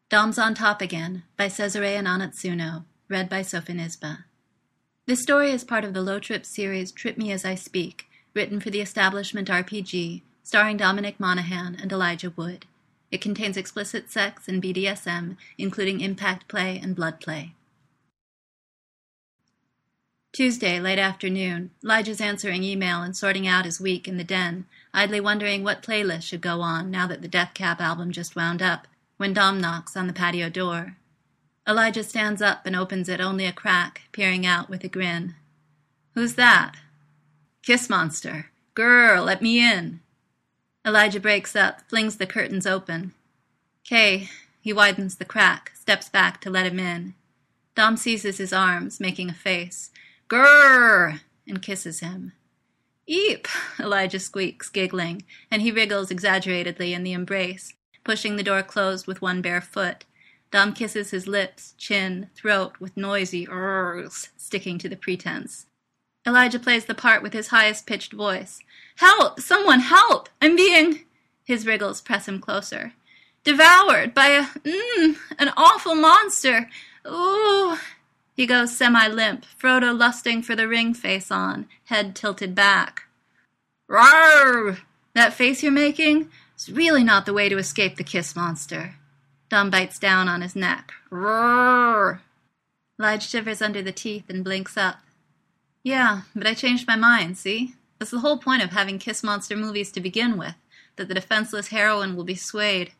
Dom's on Top Again by Cesare and Onatsuno, read by Sophie Nisba. This story is part of the Low Trip series Trip Me As I Speak, written for the Establishment RPG, starring Dominic Monaghan and Elijah Wood. It contains explicit sex and BDSM, including impact play and blood play. Tuesday, late afternoon. Elijah's answering email and sorting out his week in the den, idly wondering what playlist should go on now that the Death Cab album just wound up, when Dom knocks on the patio door. Elijah stands up and opens it only a crack, peering out with a grin. "Who's that?" "Kiss Monster. Grrr, let me in." Elijah breaks up, flings the curtains open. "'Kay." He widens the crack, steps back to let him in. Dom seizes his arms, making a face. "Grrr!" and kisses him. "Eep!" Elijah squeaks, giggling, and he wriggles exaggeratedly in the embrace, pushing the door closed with one bare foot. Dom kisses his lips, chin, throat with noisy "rrrs" sticking to the pretense. Elijah plays the part with his highest-pitched voice. "Help! Someone help! I'm being—" His wriggles press him closer. "Devoured by an awful monster! Ooh!" He goes semi-limp, Frodo lusting for the ring face on, head tilted back. "Rawr! That face you're making? It's really not the way to escape the Kiss Monster." Dom bites down on his neck. "Roar!" Lige shivers under the teeth and blinks up. "Yeah, but I changed my mind, see? That's the whole point of having Kiss Monster movies to begin with, that the defenseless heroine will be swayed.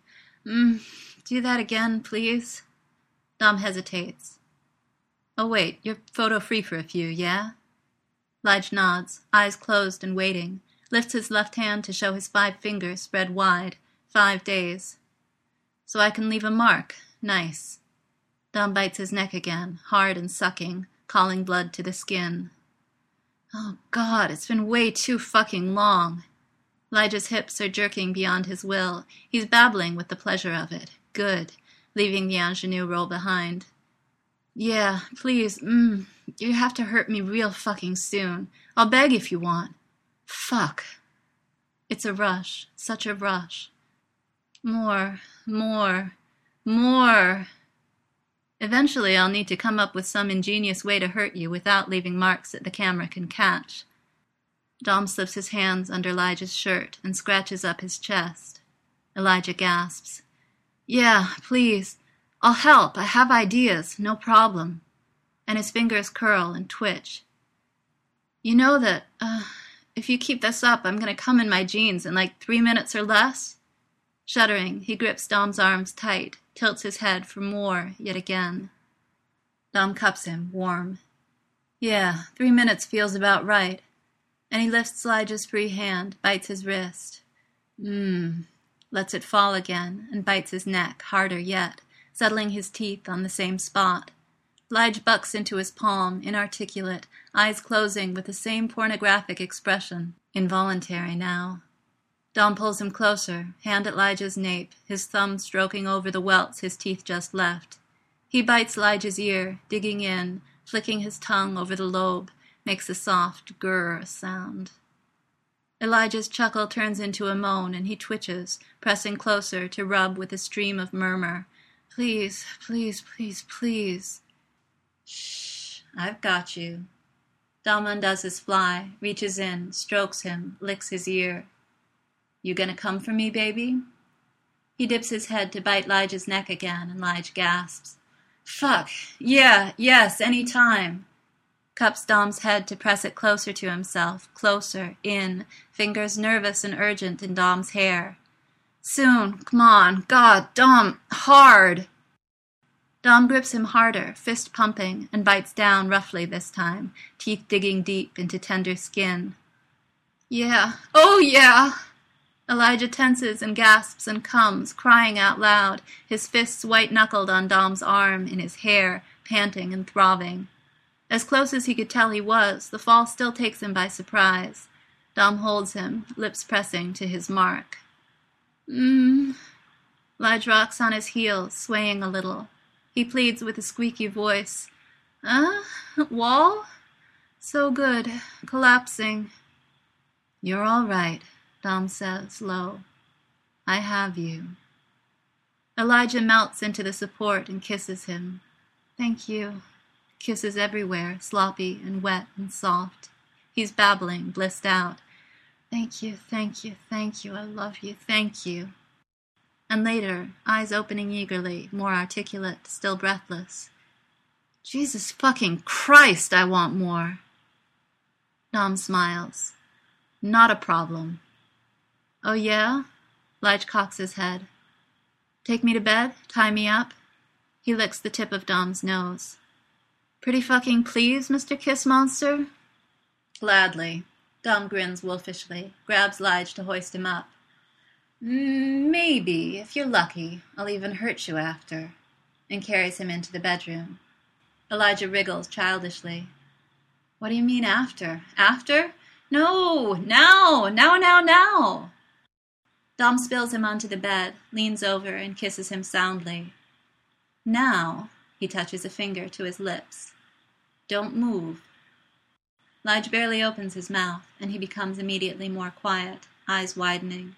Do that again, please?" Dom hesitates. "Oh wait, you're photo-free for a few, yeah?" Lige nods, eyes closed and waiting, lifts his left hand to show his 5 fingers spread wide, 5 days. "So I can leave a mark. Nice." Dom bites his neck again, hard and sucking, calling blood to the skin. "Oh God, it's been way too fucking long." Elijah's hips are jerking beyond his will. He's babbling with the pleasure of it. Good, leaving the ingenue roll behind. "Yeah, please, you have to hurt me real fucking soon. I'll beg if you want. Fuck." It's a rush, such a rush. More. Eventually I'll need to come up with some ingenious way to hurt you without leaving marks that the camera can catch. Dom slips his hands under Elijah's shirt and scratches up his chest. Elijah gasps. "Yeah, please. I'll help. I have ideas. No problem." And his fingers curl and twitch. "You know that, if you keep this up, I'm going to come in my jeans in like 3 minutes or less?" Shuddering, he grips Dom's arms tight, tilts his head for more yet again. Dom cups him, warm. "Yeah, 3 minutes feels about right." And he lifts Elijah's free hand, bites his wrist. Lets it fall again, and bites his neck, harder yet, settling his teeth on the same spot. Lige bucks into his palm, inarticulate, eyes closing with the same pornographic expression, involuntary now. Dom pulls him closer, hand at Elijah's nape, his thumb stroking over the welts his teeth just left. He bites Elijah's ear, digging in, flicking his tongue over the lobe, makes a soft grrr sound. Elijah's chuckle turns into a moan, and he twitches, pressing closer to rub with a stream of murmur. "Please, please, please, please." "Shh, I've got you." Dom undoes his fly, reaches in, strokes him, licks his ear. "You gonna come for me, baby?" He dips his head to bite Elijah's neck again, and Lige gasps. "Fuck, yeah, yes, any time." Cups Dom's head to press it closer to himself, closer, in, fingers nervous and urgent in Dom's hair. "Soon, come on, God, Dom, hard." Dom grips him harder, fist pumping, and bites down roughly this time, teeth digging deep into tender skin. "Yeah, oh yeah." Elijah tenses and gasps and comes, crying out loud, his fists white-knuckled on Dom's arm, in his hair, panting and throbbing. As close as he could tell he was, the fall still takes him by surprise. Dom holds him, lips pressing to his mark. Lige rocks on his heels, swaying a little. He pleads with a squeaky voice. Wall? So good. Collapsing." "You're all right," Dom says, low. "I have you." Elijah melts into the support and kisses him. Thank you. Kisses everywhere, sloppy and wet and soft. He's babbling, blissed out. Thank you, thank you, thank you, I love you, thank you. And later, eyes opening eagerly, more articulate, still breathless. Jesus fucking Christ, I want more. Dom smiles. Not a problem. Oh yeah? Lige cocks his head. Take me to bed? Tie me up? He licks the tip of Dom's nose. Pretty fucking please, Mr. Kiss Monster? Gladly. Dom grins wolfishly, grabs Lige to hoist him up. Maybe, if you're lucky, I'll even hurt you after, and carries him into the bedroom. Elijah wriggles childishly. What do you mean after? After? No, now! Dom spills him onto the bed, leans over, and kisses him soundly. Now, he touches a finger to his lips. Don't move. Lige barely opens his mouth, and he becomes immediately more quiet, eyes widening.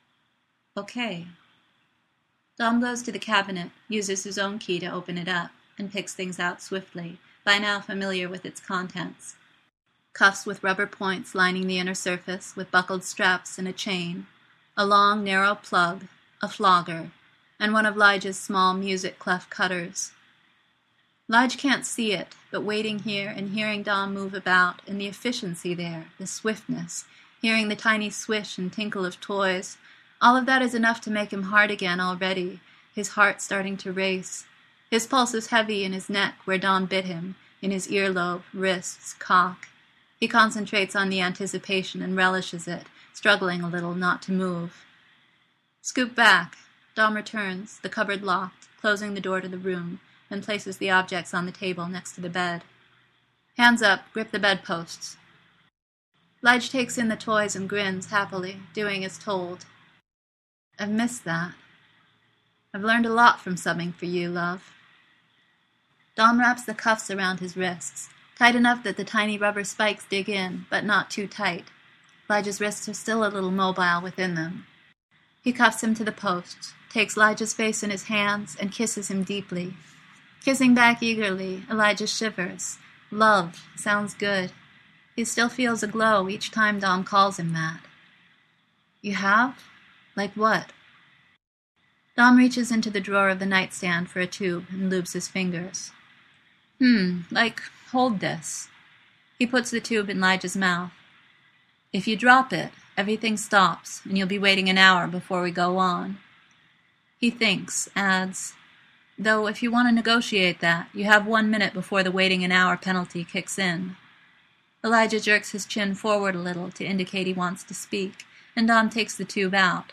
Okay. Dom goes to the cabinet, uses his own key to open it up, and picks things out swiftly, by now familiar with its contents. Cuffs with rubber points lining the inner surface, with buckled straps and a chain, a long, narrow plug, a flogger, and one of Lige's small music clef cutters. Lige can't see it, but waiting here and hearing Dom move about, and the efficiency there, the swiftness, hearing the tiny swish and tinkle of toys, all of that is enough to make him hard again already, his heart starting to race. His pulse is heavy in his neck where Dom bit him, in his earlobe, wrists, cock. He concentrates on the anticipation and relishes it, struggling a little not to move. Scoop back. Dom returns, the cupboard locked, closing the door to the room, and places the objects on the table next to the bed. Hands up, grip the bedposts. Lige takes in the toys and grins happily, doing as told. I've missed that. I've learned a lot from subbing for you, love. Dom wraps the cuffs around his wrists, tight enough that the tiny rubber spikes dig in, but not too tight. Lige's wrists are still a little mobile within them. He cuffs him to the post, takes Lige's face in his hands, and kisses him deeply. Kissing back eagerly, Elijah shivers. Love sounds good. He still feels a glow each time Dom calls him that. You have? Like what? Dom reaches into the drawer of the nightstand for a tube and lubes his fingers. Like, hold this. He puts the tube in Lige's mouth. If you drop it, everything stops, and you'll be waiting an hour before we go on. He thinks, adds, though if you want to negotiate that, you have 1 minute before the waiting an hour penalty kicks in. Elijah jerks his chin forward a little to indicate he wants to speak, and Dom takes the tube out.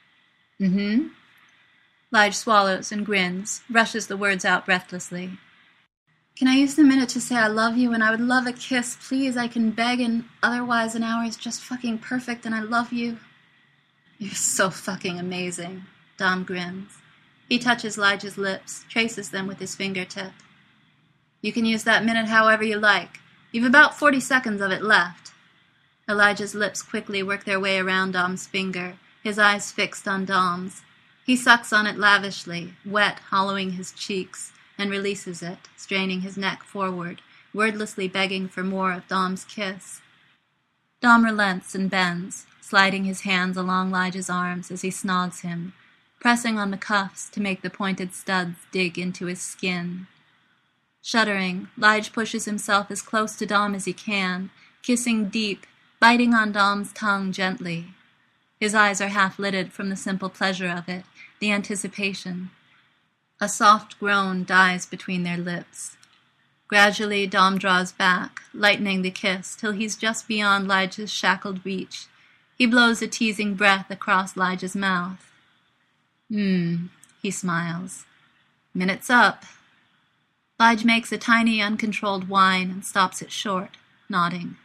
Lige swallows and grins, rushes the words out breathlessly. Can I use the minute to say I love you, and I would love a kiss, please? I can beg, and otherwise an hour is just fucking perfect, and I love you. You're so fucking amazing, Dom grins. He touches Lige's lips, traces them with his fingertip. You can use that minute however you like. You've about 40 seconds of it left. Elijah's lips quickly work their way around Dom's finger, his eyes fixed on Dom's. He sucks on it lavishly, wet, hollowing his cheeks, and releases it, straining his neck forward, wordlessly begging for more of Dom's kiss. Dom relents and bends, sliding his hands along Lige's arms as he snogs him, pressing on the cuffs to make the pointed studs dig into his skin. Shuddering, Lige pushes himself as close to Dom as he can, kissing deep, biting on Dom's tongue gently. His eyes are half-lidded from the simple pleasure of it, the anticipation. A soft groan dies between their lips. Gradually, Dom draws back, lightening the kiss till he's just beyond Lige's shackled reach. He blows a teasing breath across Lige's mouth. He smiles. Minute's up. Lige makes a tiny, uncontrolled whine and stops it short, nodding.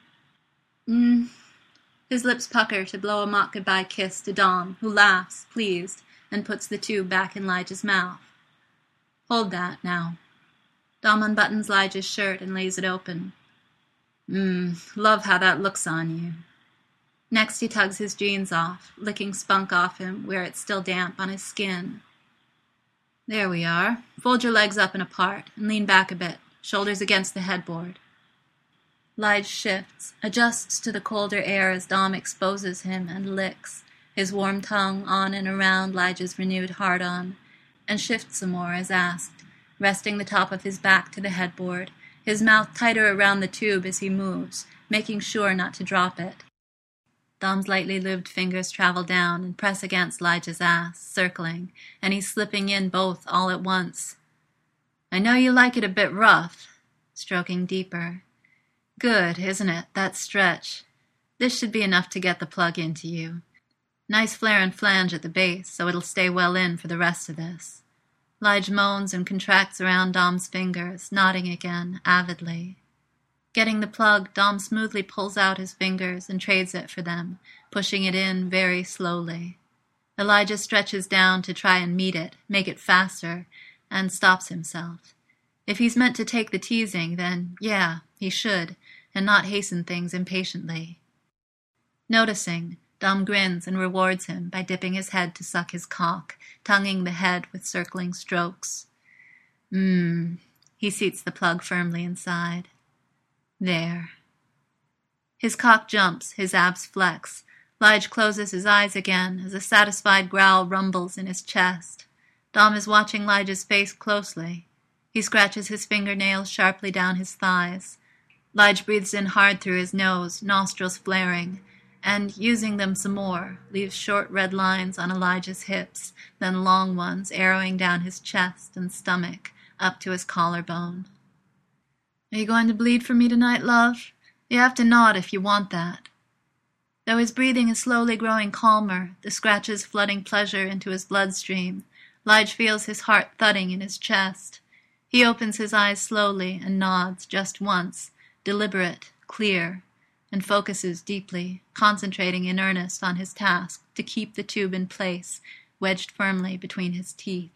His lips pucker to blow a mock goodbye kiss to Dom, who laughs, pleased, and puts the tube back in Lige's mouth. Hold that, now. Dom unbuttons Lige's shirt and lays it open. Love how that looks on you. Next he tugs his jeans off, licking spunk off him where it's still damp on his skin. There we are. Fold your legs up and apart, and lean back a bit, shoulders against the headboard. Lige shifts, adjusts to the colder air as Dom exposes him and licks, his warm tongue on and around Lige's renewed hard-on, and shifts some more as asked, resting the top of his back to the headboard, his mouth tighter around the tube as he moves, making sure not to drop it. Dom's lightly lubed fingers travel down and press against Lige's ass, circling, and he's slipping in both all at once. I know you like it a bit rough, stroking deeper. Good, isn't it, that stretch? This should be enough to get the plug into you. Nice flare and flange at the base, so it'll stay well in for the rest of this. Lige moans and contracts around Dom's fingers, nodding again, avidly. Getting the plug, Dom smoothly pulls out his fingers and trades it for them, pushing it in very slowly. Elijah stretches down to try and meet it, make it faster, and stops himself. If he's meant to take the teasing, then, yeah, he should, and not hasten things impatiently. Noticing, Dom grins and rewards him by dipping his head to suck his cock, tonguing the head with circling strokes. He seats the plug firmly inside. There. His cock jumps, his abs flex. Lige closes his eyes again as a satisfied growl rumbles in his chest. Dom is watching Lige's face closely. He scratches his fingernails sharply down his thighs. Lige breathes in hard through his nose, nostrils flaring, and, using them some more, leaves short red lines on Elijah's hips, then long ones arrowing down his chest and stomach, up to his collarbone. Are you going to bleed for me tonight, love? You have to nod if you want that. Though his breathing is slowly growing calmer, the scratches flooding pleasure into his bloodstream, Lige feels his heart thudding in his chest. He opens his eyes slowly and nods just once, deliberate, clear, and focuses deeply, concentrating in earnest on his task to keep the tube in place, wedged firmly between his teeth.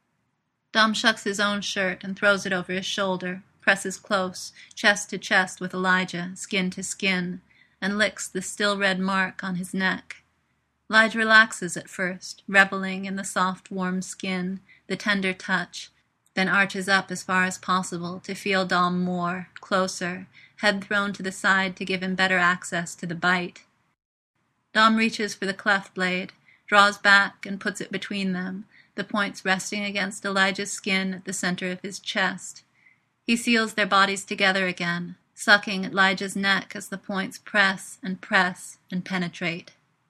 Dom shucks his own shirt and throws it over his shoulder, presses close, chest to chest with Elijah, skin to skin, and licks the still red mark on his neck. Lige relaxes at first, reveling in the soft, warm skin, the tender touch, then arches up as far as possible to feel Dom more, closer, head thrown to the side to give him better access to the bite. Dom reaches for the cleft blade, draws back and puts it between them, the points resting against Elijah's skin at the center of his chest. He seals their bodies together again, sucking at Lige's neck as the points press and penetrate.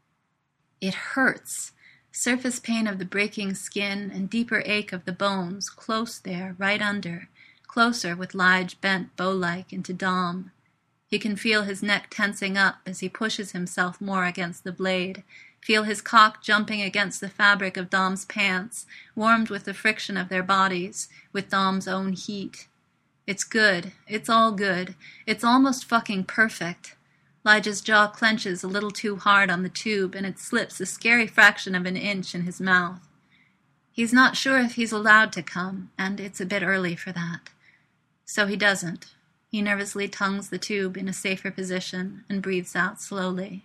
It hurts. Surface pain of the breaking skin and deeper ache of the bones, close there, right under, closer with Lige bent bow-like into Dom. He can feel his neck tensing up as he pushes himself more against the blade, feel his cock jumping against the fabric of Dom's pants, warmed with the friction of their bodies, with Dom's own heat. It's good. It's all good. It's almost fucking perfect. Lige's jaw clenches a little too hard on the tube, and it slips a scary fraction of an inch in his mouth. He's not sure if he's allowed to come, and it's a bit early for that. So he doesn't. He nervously tongues the tube in a safer position and breathes out slowly.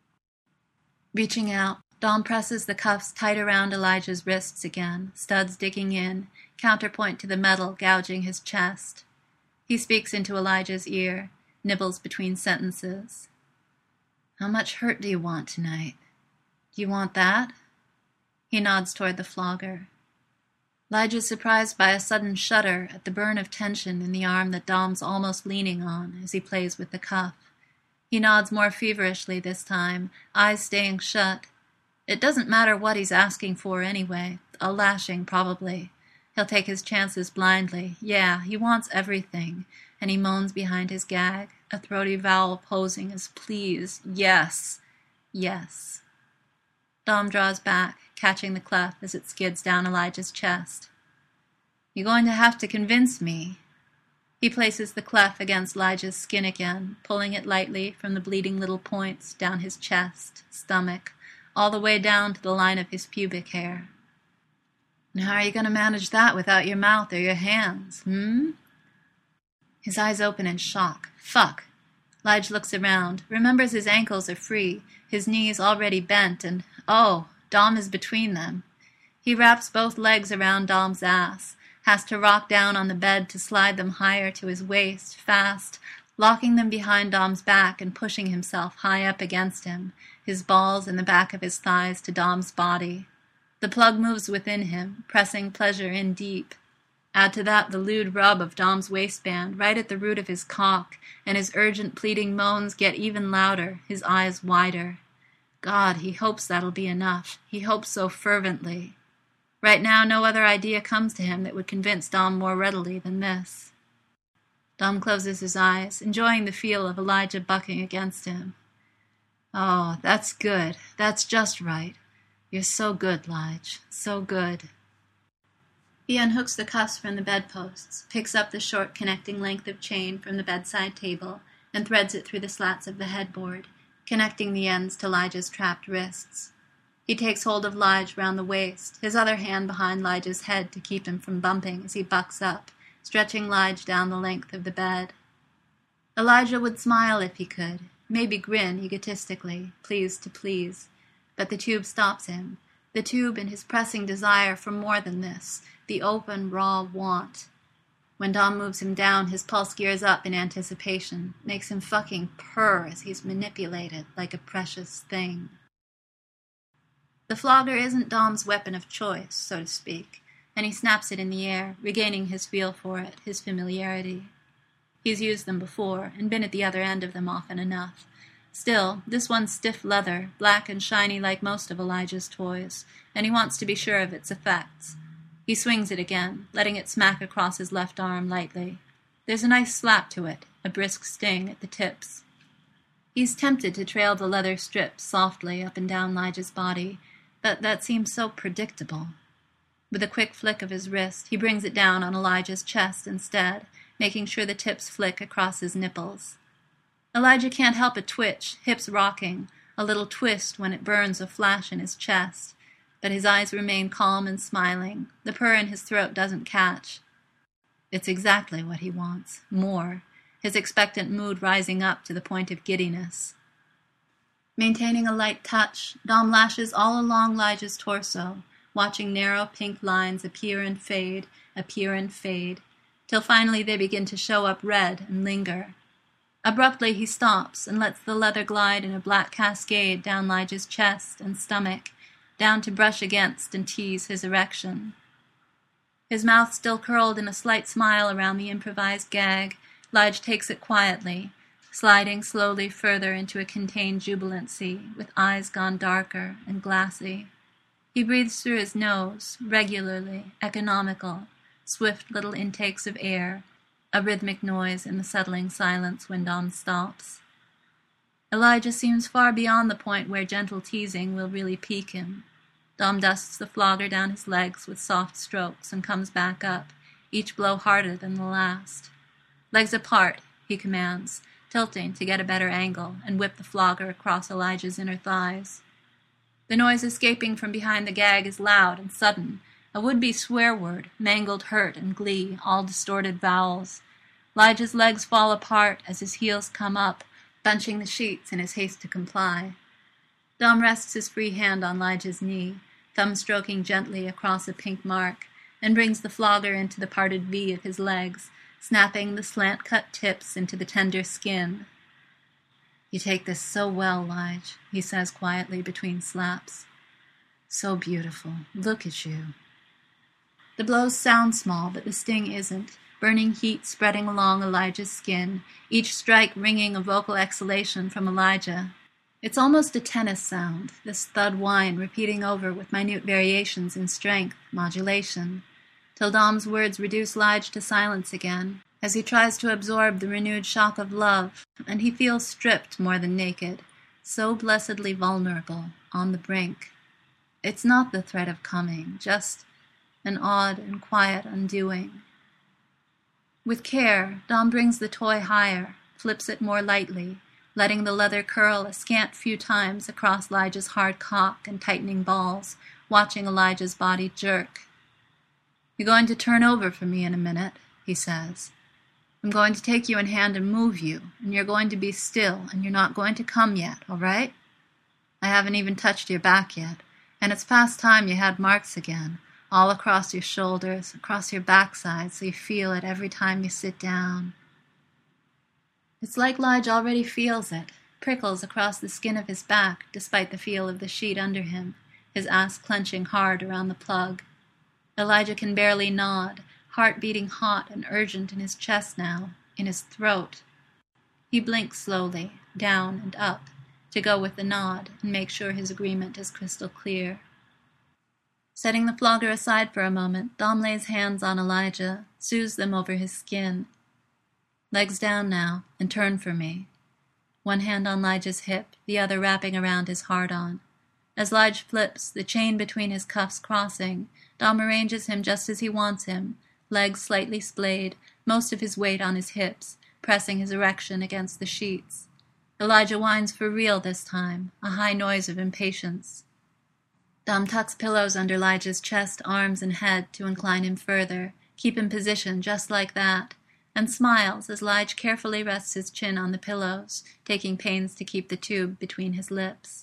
Reaching out, Dom presses the cuffs tight around Elijah's wrists again, studs digging in, counterpoint to the metal gouging his chest. He speaks into Elijah's ear, nibbles between sentences. How much hurt do you want tonight? Do you want that? He nods toward the flogger. Elijah's surprised by a sudden shudder at the burn of tension in the arm that Dom's almost leaning on as he plays with the cuff. He nods more feverishly this time, eyes staying shut. It doesn't matter what he's asking for anyway, a lashing probably. He'll take his chances blindly. Yeah, he wants everything, and he moans behind his gag, a throaty vowel posing as please, yes, yes. Dom draws back, catching the clef as it skids down Elijah's chest. You're going to have to convince me. He places the clef against Elijah's skin again, pulling it lightly from the bleeding little points down his chest, stomach, all the way down to the line of his pubic hair. And how are you going to manage that without your mouth or your hands, His eyes open in shock. Fuck. Lige looks around, remembers his ankles are free, his knees already bent, and, oh, Dom is between them. He wraps both legs around Dom's ass, has to rock down on the bed to slide them higher to his waist, fast, locking them behind Dom's back and pushing himself high up against him, his balls in the back of his thighs to Dom's body. The plug moves within him, pressing pleasure in deep. Add to that the lewd rub of Dom's waistband right at the root of his cock, and his urgent pleading moans get even louder, his eyes wider. God, he hopes that'll be enough. He hopes so fervently. Right now no other idea comes to him that would convince Dom more readily than this. Dom closes his eyes, enjoying the feel of Elijah bucking against him. Oh, that's good. That's just right. You're so good, Lige. So good. He unhooks the cuffs from the bedposts, picks up the short connecting length of chain from the bedside table, and threads it through the slats of the headboard, connecting the ends to Lige's trapped wrists. He takes hold of Lige round the waist, his other hand behind Lige's head to keep him from bumping as he bucks up, stretching Lige down the length of the bed. Elijah would smile if he could, maybe grin egotistically, pleased to please, but the tube stops him, the tube in his pressing desire for more than this, the open, raw want. When Dom moves him down, his pulse gears up in anticipation, makes him fucking purr as he's manipulated like a precious thing. The flogger isn't Dom's weapon of choice, so to speak, and he snaps it in the air, regaining his feel for it, his familiarity. He's used them before, and been at the other end of them often enough. Still, this one's stiff leather, black and shiny like most of Elijah's toys, and he wants to be sure of its effects. He swings it again, letting it smack across his left arm lightly. There's a nice slap to it, a brisk sting at the tips. He's tempted to trail the leather strips softly up and down Lige's body, but that seems so predictable. With a quick flick of his wrist, he brings it down on Elijah's chest instead, making sure the tips flick across his nipples. Elijah can't help a twitch, hips rocking, a little twist when it burns a flash in his chest, but his eyes remain calm and smiling. The purr in his throat doesn't catch. It's exactly what he wants, more, his expectant mood rising up to the point of giddiness. Maintaining a light touch, Dom lashes all along Lige's torso, watching narrow pink lines appear and fade, till finally they begin to show up red and linger. Abruptly he stops and lets the leather glide in a black cascade down Lige's chest and stomach, down to brush against and tease his erection. His mouth still curled in a slight smile around the improvised gag, Lige takes it quietly, sliding slowly further into a contained jubilancy, with eyes gone darker and glassy. He breathes through his nose, regularly, economical, swift little intakes of air, a rhythmic noise in the settling silence when Dom stops. Elijah seems far beyond the point where gentle teasing will really pique him. Dom dusts the flogger down his legs with soft strokes and comes back up, each blow harder than the last. Legs apart, he commands, tilting to get a better angle and whip the flogger across Elijah's inner thighs. The noise escaping from behind the gag is loud and sudden, a would-be swear word, mangled hurt and glee, all distorted vowels. Elijah's legs fall apart as his heels come up, bunching the sheets in his haste to comply. Dom rests his free hand on Elijah's knee, thumb stroking gently across a pink mark, and brings the flogger into the parted V of his legs, snapping the slant-cut tips into the tender skin. "You take this so well, Lige," he says quietly between slaps. "So beautiful. Look at you." The blows sound small, but the sting isn't, burning heat spreading along Elijah's skin, each strike ringing a vocal exhalation from Elijah. It's almost a tennis sound, this thud whine repeating over with minute variations in strength, modulation, till Dom's words reduce Lige to silence again, as he tries to absorb the renewed shock of love, and he feels stripped more than naked, so blessedly vulnerable, on the brink. It's not the threat of coming, just an odd and quiet undoing. With care, Dom brings the toy higher, flips it more lightly, letting the leather curl a scant few times across Elijah's hard cock and tightening balls, watching Elijah's body jerk. "You're going to turn over for me in a minute," he says. "I'm going to take you in hand and move you, and you're going to be still, and you're not going to come yet, all right? I haven't even touched your back yet, And it's past time you had marks again, all across your shoulders, across your backside, so you feel it every time you sit down. It's like Lige already feels it, prickles across the skin of his back, despite the feel of the sheet under him, his ass clenching hard around the plug. Elijah can barely nod, heart beating hot and urgent in his chest now, in his throat. He blinks slowly, down and up, to go with the nod and make sure his agreement is crystal clear. Setting the flogger aside for a moment, Dom lays hands on Elijah, soothes them over his skin. Legs down now, and turn for me. One hand on Lige's hip, the other wrapping around his hard-on. As Lige flips, the chain between his cuffs crossing, Dom arranges him just as he wants him, legs slightly splayed, most of his weight on his hips, pressing his erection against the sheets. Elijah whines for real this time, a high noise of impatience. Dom tucks pillows under Lige's chest, arms, and head to incline him further, keep him positioned just like that, and smiles as Lige carefully rests his chin on the pillows, taking pains to keep the tube between his lips.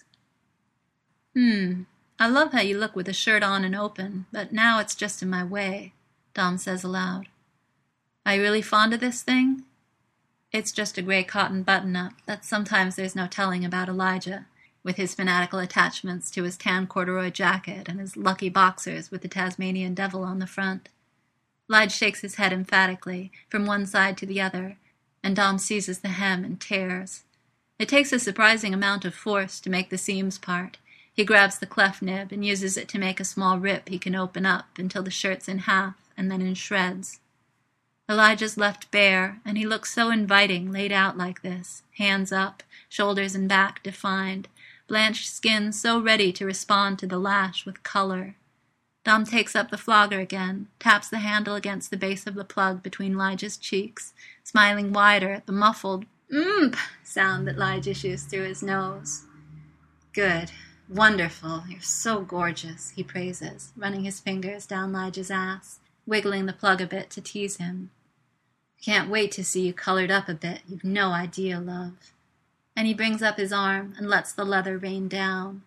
I love how you look with the shirt on and open, but now it's just in my way, Dom says aloud. Are you really fond of this thing? It's just a gray cotton button-up that sometimes there's no telling about Elijah, with his fanatical attachments to his tan corduroy jacket and his lucky boxers with the Tasmanian devil on the front. Lige shakes his head emphatically, from one side to the other, and Dom seizes the hem and tears. It takes a surprising amount of force to make the seams part. He grabs the cleft nib and uses it to make a small rip he can open up until the shirt's in half and then in shreds. Elijah's left bare, and he looks so inviting laid out like this, hands up, shoulders and back defined, blanched skin so ready to respond to the lash with color. Dom takes up the flogger again, taps the handle against the base of the plug between Lige's cheeks, smiling wider at the muffled sound that Lige issues through his nose. Good. Wonderful. You're so gorgeous, he praises, running his fingers down Lige's ass, wiggling the plug a bit to tease him. I can't wait to see you colored up a bit. You've no idea, love. And he brings up his arm and lets the leather rain down.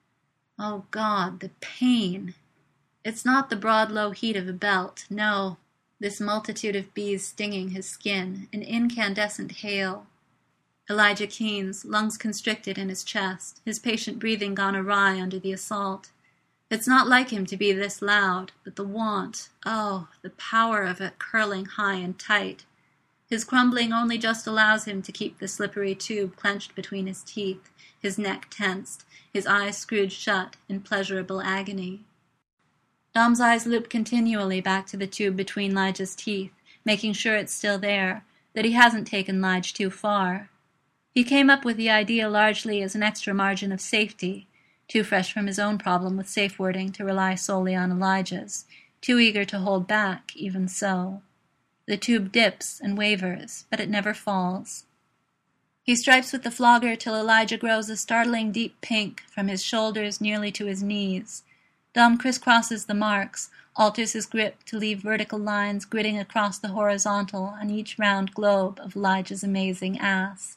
Oh, God, the pain. It's not the broad, low heat of a belt, no. This multitude of bees stinging his skin, an incandescent hail. Elijah Keenes, lungs constricted in his chest, his patient breathing gone awry under the assault. It's not like him to be this loud, but the want, oh, the power of it curling high and tight. His crumbling only just allows him to keep the slippery tube clenched between his teeth, his neck tensed, his eyes screwed shut in pleasurable agony. Dom's eyes loop continually back to the tube between Lige's teeth, making sure it's still there, that he hasn't taken Lige too far. He came up with the idea largely as an extra margin of safety, too fresh from his own problem with safe wording to rely solely on Elijah's, too eager to hold back, even so. The tube dips and wavers, but it never falls. He stripes with the flogger till Elijah grows a startling deep pink from his shoulders nearly to his knees. Dom crisscrosses the marks, alters his grip to leave vertical lines gritting across the horizontal on each round globe of Elijah's amazing ass.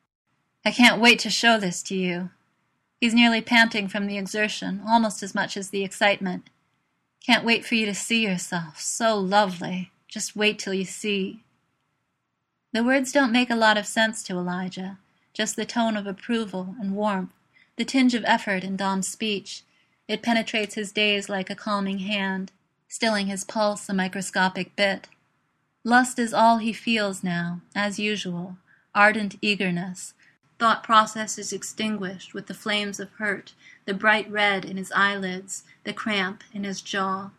I can't wait to show this to you. He's nearly panting from the exertion, almost as much as the excitement. Can't wait for you to see yourself. So lovely. Just wait till you see. The words don't make a lot of sense to Elijah, just the tone of approval and warmth, the tinge of effort in Dom's speech. It penetrates his daze like a calming hand, stilling his pulse a microscopic bit. Lust is all he feels now, as usual, ardent eagerness. Thought process is extinguished with the flames of hurt, the bright red in his eyelids, the cramp in his jaw.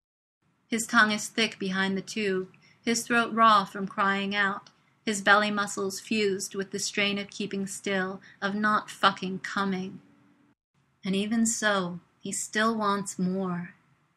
His tongue is thick behind the tube, his throat raw from crying out, his belly muscles fused with the strain of keeping still, of not fucking coming. And even so, he still wants more.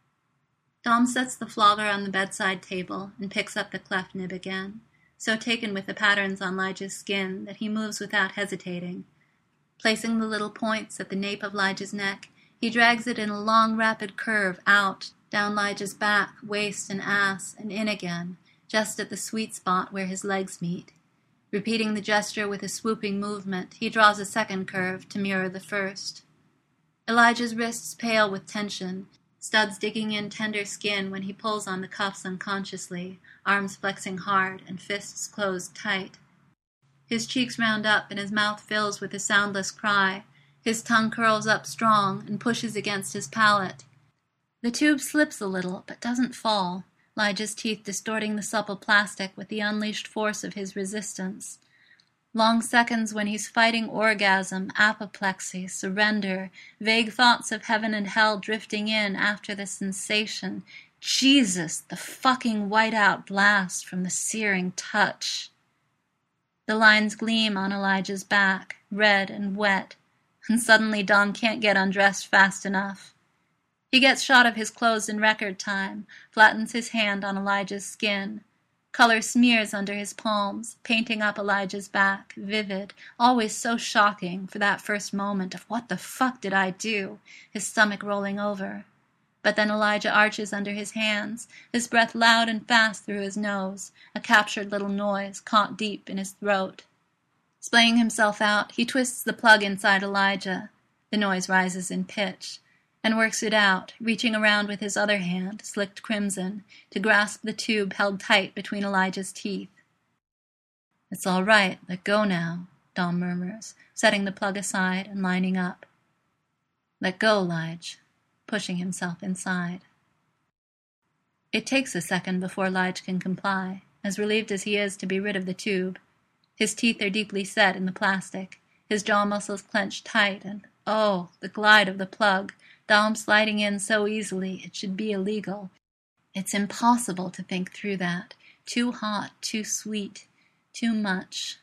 Dom sets the flogger on the bedside table and picks up the cleft nib again, so taken with the patterns on Lige's skin that he moves without hesitating. Placing the little points at the nape of Lige's neck, he drags it in a long rapid curve out, down Lige's back, waist and ass, and in again, just at the sweet spot where his legs meet. Repeating the gesture with a swooping movement, he draws a second curve to mirror the first. Elijah's wrists pale with tension, studs digging in tender skin when he pulls on the cuffs unconsciously, arms flexing hard and fists closed tight. His cheeks round up and his mouth fills with a soundless cry. His tongue curls up strong and pushes against his palate. The tube slips a little, but doesn't fall, Elijah's teeth distorting the supple plastic with the unleashed force of his resistance. Long seconds when he's fighting orgasm, apoplexy, surrender, vague thoughts of heaven and hell drifting in after the sensation. Jesus, the fucking white-out blast from the searing touch. The lines gleam on Elijah's back, red and wet, and suddenly Dom can't get undressed fast enough. He gets shot of his clothes in record time, flattens his hand on Elijah's skin. Color smears under his palms, painting up Elijah's back, vivid, always so shocking for that first moment of what the fuck did I do, his stomach rolling over. But then Elijah arches under his hands, his breath loud and fast through his nose, a captured little noise caught deep in his throat. Splaying himself out, he twists the plug inside Elijah. The noise rises in pitch, and works it out, reaching around with his other hand, slicked crimson, to grasp the tube held tight between Elijah's teeth. "It's all right, let go now," Dom murmurs, setting the plug aside and lining up. "Let go, Lige," pushing himself inside. It takes a second before Lige can comply, as relieved as he is to be rid of the tube. His teeth are deeply set in the plastic, his jaw muscles clenched tight, and, oh, the glide of the plug, Dom sliding in so easily it should be illegal. It's impossible to think through that. Too hot, too sweet, too much.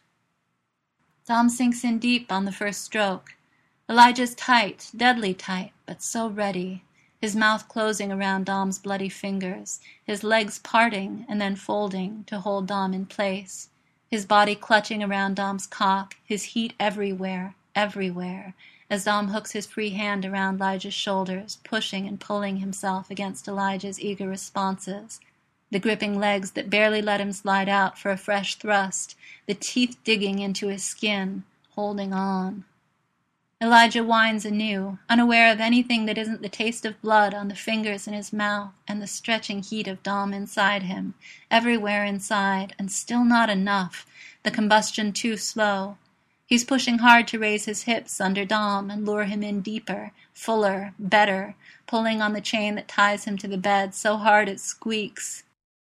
Dom sinks in deep on the first stroke. Elijah's tight, deadly tight, but so ready, his mouth closing around Dom's bloody fingers, his legs parting and then folding to hold Dom in place, his body clutching around Dom's cock, his heat everywhere, everywhere, as Dom hooks his free hand around Elijah's shoulders, pushing and pulling himself against Elijah's eager responses, the gripping legs that barely let him slide out for a fresh thrust, the teeth digging into his skin, holding on. Elijah whines anew, unaware of anything that isn't the taste of blood on the fingers in his mouth and the stretching heat of Dom inside him, everywhere inside, and still not enough, the combustion too slow. He's pushing hard to raise his hips under Dom and lure him in deeper, fuller, better, pulling on the chain that ties him to the bed so hard it squeaks.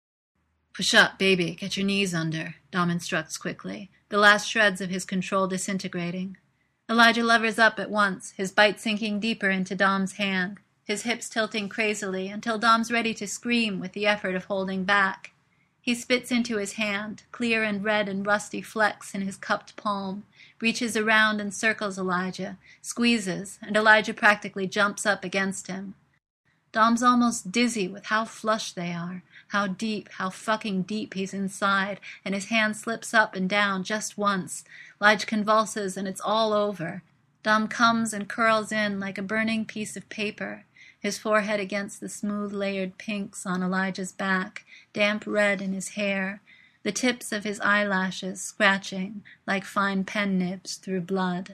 "Push up, baby, get your knees under," Dom instructs quickly, the last shreds of his control disintegrating. Elijah levers up at once, his bite sinking deeper into Dom's hand, his hips tilting crazily until Dom's ready to scream with the effort of holding back. He spits into his hand, clear and red and rusty flecks in his cupped palm, reaches around and circles Elijah, squeezes, and Elijah practically jumps up against him. Dom's almost dizzy with how flush they are, how deep, how fucking deep he's inside, and his hand slips up and down just once. Lige convulses and it's all over. Dom comes and curls in like a burning piece of paper, his forehead against the smooth layered pinks on Elijah's back, damp red in his hair, the tips of his eyelashes scratching like fine pen nibs through blood.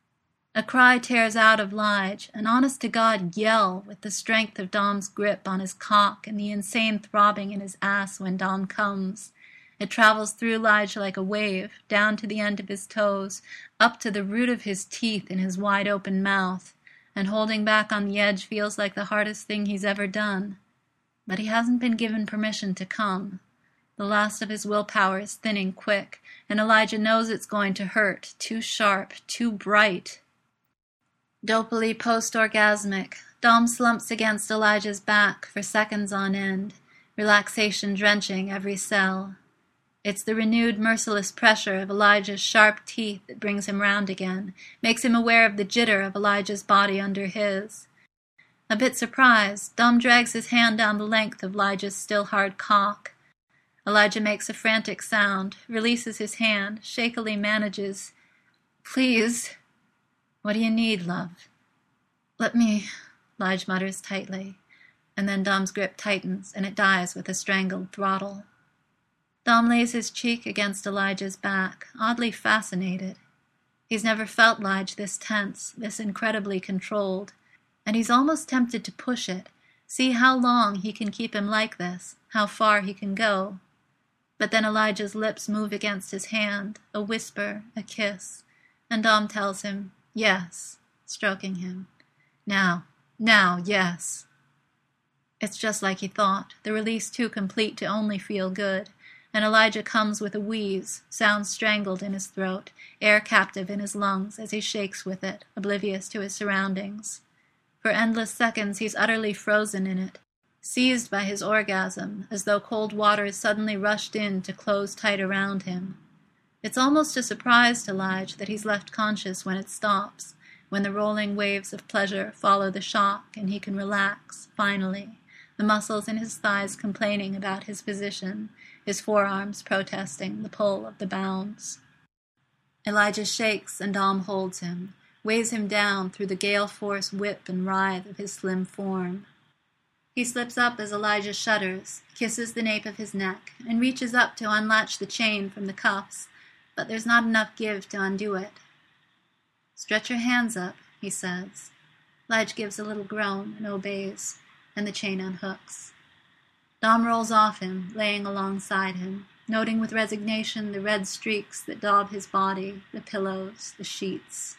A cry tears out of Lige, an honest-to-God yell with the strength of Dom's grip on his cock and the insane throbbing in his ass when Dom comes. It travels through Lige like a wave, down to the end of his toes, up to the root of his teeth in his wide-open mouth, and holding back on the edge feels like the hardest thing he's ever done. But he hasn't been given permission to come. The last of his willpower is thinning quick, and Elijah knows it's going to hurt, too sharp, too bright. Dopily post-orgasmic, Dom slumps against Elijah's back for seconds on end, relaxation drenching every cell. It's the renewed merciless pressure of Elijah's sharp teeth that brings him round again, makes him aware of the jitter of Elijah's body under his. A bit surprised, Dom drags his hand down the length of Elijah's still hard cock. Elijah makes a frantic sound, releases his hand, shakily manages, "Please." "What do you need, love?" "Let me," Lige mutters tightly, and then Dom's grip tightens and it dies with a strangled throttle. Dom lays his cheek against Elijah's back, oddly fascinated. He's never felt Lige this tense, this incredibly controlled. and he's almost tempted to push it, see how long he can keep him like this, how far he can go. But then Elijah's lips move against his hand, a whisper, a kiss, and Dom tells him, yes, stroking him. Now, yes. It's just like he thought, the release too complete to only feel good, and Elijah comes with a wheeze, sound strangled in his throat, air captive in his lungs as he shakes with it, oblivious to his surroundings. For endless seconds he's utterly frozen in it, seized by his orgasm, as though cold water suddenly rushed in to close tight around him. It's almost a surprise to Lige that he's left conscious when it stops, when the rolling waves of pleasure follow the shock and he can relax, finally, the muscles in his thighs complaining about his position, his forearms protesting the pull of the bounds. Elijah shakes and Dom holds him, weighs him down through the gale-force whip and writhe of his slim form. He slips up as Elijah shudders, kisses the nape of his neck, and reaches up to unlatch the chain from the cuffs, but there's not enough give to undo it. Stretch your hands up, he says. Lige gives a little groan and obeys, and the chain unhooks. Dom rolls off him, laying alongside him, noting with resignation the red streaks that daub his body, the pillows, the sheets.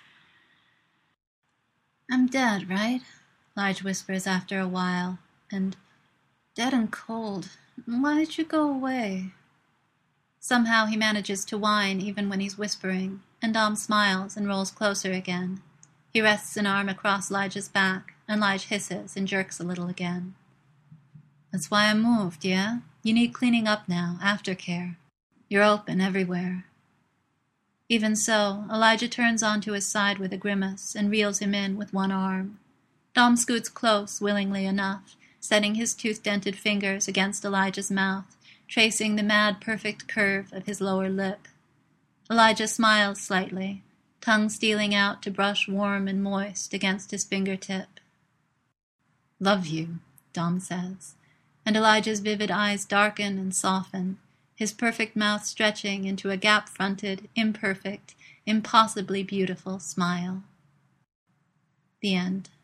I'm dead, right? Lige whispers after a while, and dead and cold. Why did you go away? Somehow he manages to whine even when he's whispering, and Dom smiles and rolls closer again. He rests an arm across Lige's back, and Lige hisses and jerks a little again. That's why I moved, yeah? You need cleaning up now, aftercare. You're open everywhere. Even so, Elijah turns onto his side with a grimace and reels him in with one arm. Dom scoots close, willingly enough, setting his tooth-dented fingers against Elijah's mouth, tracing the mad perfect curve of his lower lip. Elijah smiles slightly, tongue stealing out to brush warm and moist against his fingertip. Love you, Dom says, and Elijah's vivid eyes darken and soften, his perfect mouth stretching into a gap-fronted, imperfect, impossibly beautiful smile. The end.